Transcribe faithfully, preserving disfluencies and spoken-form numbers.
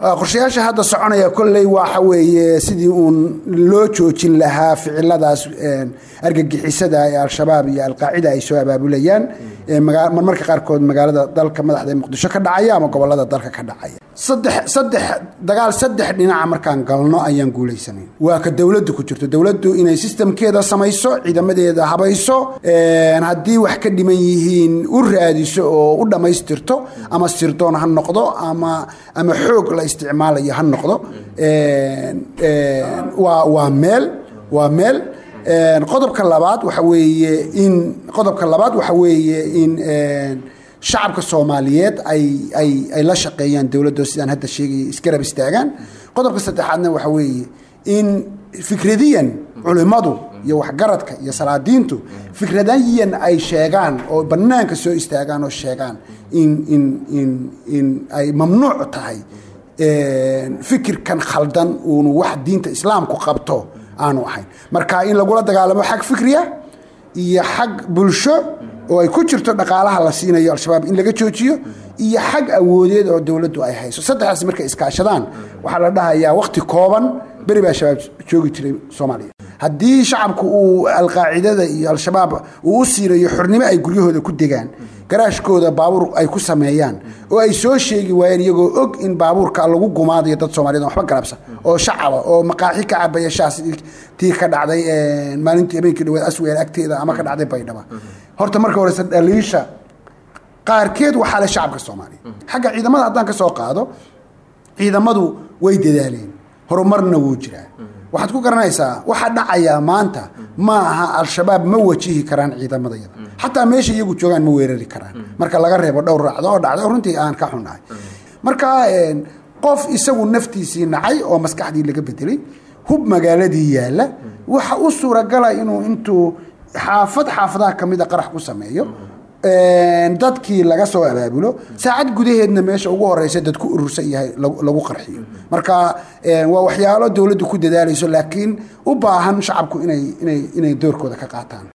qorshayaasha hadda soconaya kullay waxa weeye sidii uun loo joojin lahaa ficiladaas argagixisada ee al-shabaab iyo al-qaacida ay soo abaabulayaan marmarka qaarkood magaalada dalka madaxda Muqdisho ka dhacaya ama gobolada dalka ka dhacaya saddex saddex dagaal saddex dhinaca markaan galno ayaan guuleysanay waa ka dawladdu ku jirto dawladdu inay systemkeeda samayso ciidamadeeda habayso haddii wax ka dhiman yihiin u raadiso oo u dhamaystirto ama sirdoon ha noqdo ama ama xoog la isticmaalayo ha noqdo waa waa meel waa meel qodobka labaad waxa weeye in qodobka labaad waxa weeye in shacabka Soomaaliyeed ay ay ay la shaqeeyaan dawladda sidaan hadda sheegay iskarab istaagaan qodobka saddexaadna waxa weeye in fikradiyan culimadu iyo waxgaradka iyo salaadiintu fikradayan ay sheegaan oo banaanka soo istaagaan oo sheegaan in in in in ay mamnuuc tahay fikirkan khaldan oo wax diinta islaamku qabto aanu ahayn marka in lagu la dagaalamo xaq fikriya iyo xaq bulsho oo ay ku jirto dhaqaalaha la siinayo al-shabaab in laga joojiyo iyo xaq awoodeed oo dawladdu ay hayso saddexdaas marka iskaashadaan waxa la dhahayaa waqti kooban bari baa shabaab joogi jiray Soomaaliya haddii shacabku uu al-qaacidada iyo al-shabaab uu siirayo xornimo ay guryahooda ku degaan garaashkooda baabuur ay ku sameeyaan oo ay soo sheegi waayeen iyagoo og in baabuurka lagu gumaadayo dad Soomaaliyeed waxba galabsan oo shacab oo maqaaxi ka cabaya shaas tii ka dhacday maalintii habeenkii dhawaad asweer agteeda ama ka dhacday Baydhabo horta marka hore dhaliisha qaarkeed waxa la shacabka Soomaaliyeed xagga ciidamada haddaan ka soo qaado ciidamadu way dadaaleen horumarna wuu jiraa waxaad ku garanaysaa waxa dhacaya maanta ma aha al-shabaab ma wajihi karaan ciidamadayada xataa meesha iyagu joogaan ma weerari karaan marka laga reebo dhowr raacdo oo dhacday runtii aan ka xunahay marka qof isagu naftiisii nacay oo maskaxdii laga bedelay hub magaaladii yaala waxa u suuragal ah inuu intuu xaafad xaafadaha kamida qarax ku sameeyo dadkii laga soo abaabulo saacad gudaheedna meesha ugu horeysa dadku urursan yahay lagu qarxiyo marka waa waxyaalo dawladdu ku dadaalayso laakiin u baahan shacabku inay inay inay doorkooda ka qaataan